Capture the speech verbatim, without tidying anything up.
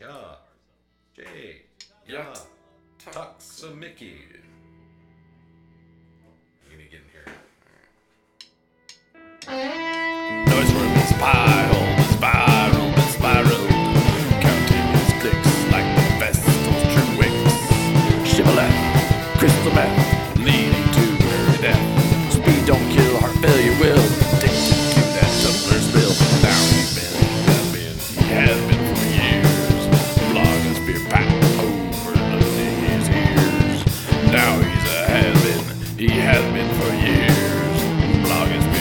Yeah. Jay. Yeah. Yeah. Tuxamicky. You need to get in here. Noise room is spiral, the spiral, the spiral. Continuous clicks like the vestal's true wicks. Shibboleth, crystal meth.